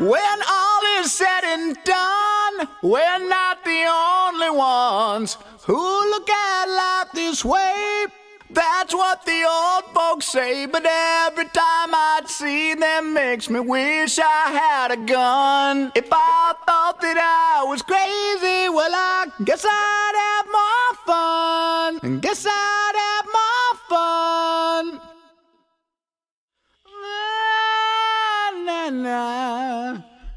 When all is said and done, we're not the only ones who look at life this way. That's what the old folks say, but every time I'd see them makes me wish I had a gun. If I thought that I was crazy, well, I guess I'd have more fun. And guess I'd have more fun. Na, na, na.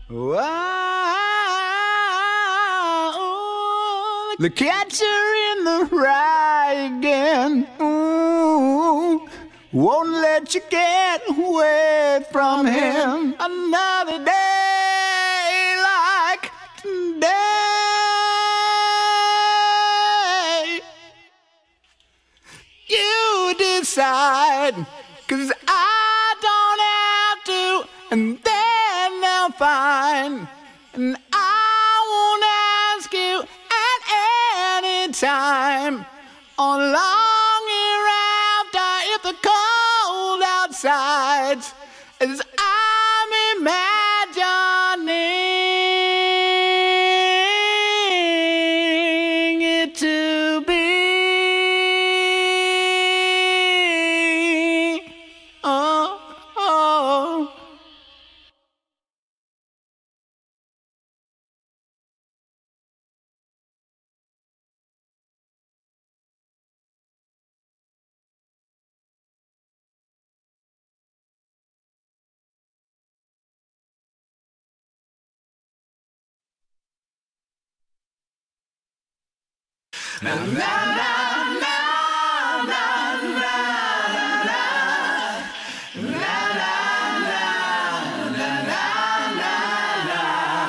Wow. The catcher in the rye again. Ooh, won't let you get away from him. Another day like today. You decide, 'cause I don't have to, and then they'll find. And I won't ask you at any time on long hereafter if the cold outside is I'm imagining it to be. Oh, oh. Na, na, na, na, na, na, na, na, na, na, na, na.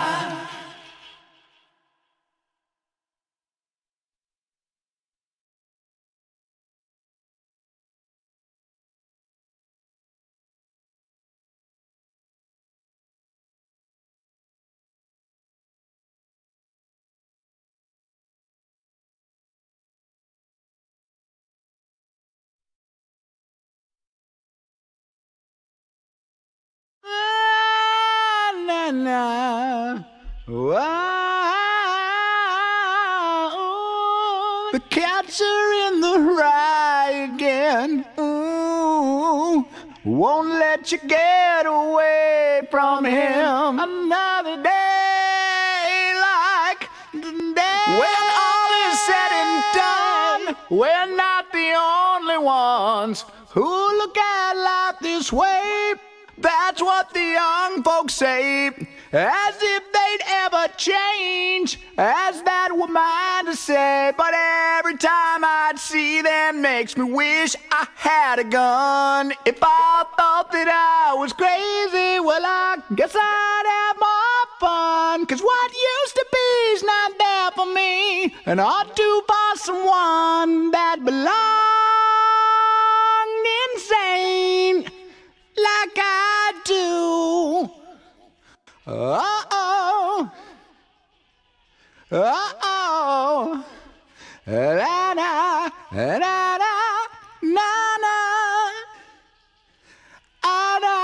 Na, na. Wow. The cats are in the rye again. Ooh, won't let you get away from him. Another day like today. When all is said and done, we're not the only ones who look at life this way. That's what the young folks say, as if they'd ever change, as that were mine to say. But every time I'd see them makes me wish I had a gun. If I thought that I was crazy, well, I guess I'd have more fun. 'Cause what used to be is not there for me, and ought to for someone that belonged insane like I do. Uh-oh. Uh-oh. La-da, la-da, na-na. Ah-da.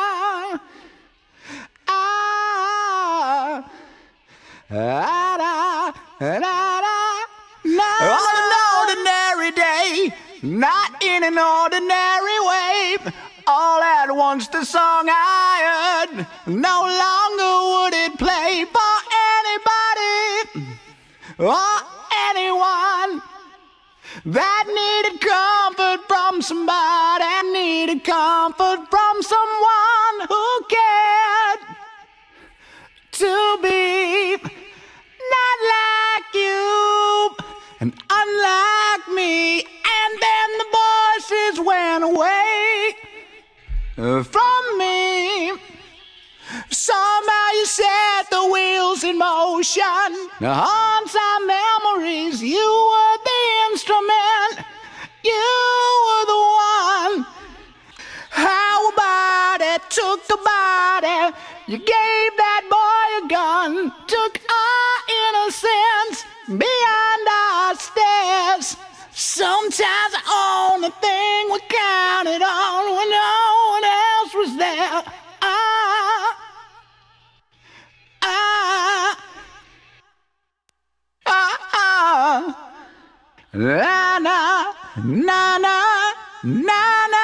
Ah. Ah-da, la-da, na. On an ordinary day, not in an ordinary way, all at once the song I heard no longer would it play for anybody or anyone that needed comfort from somebody, needed comfort from someone who cared to be not like you and unlike me. And then the voices went away from me. Somehow you set the wheels in motion. Haunts our memories. You were the instrument. You were the one. How about it? Took the body. You gave that boy a gun. Took our innocence beyond our stairs. Sometimes the only thing we counted on when no one else was there. Na na na na na na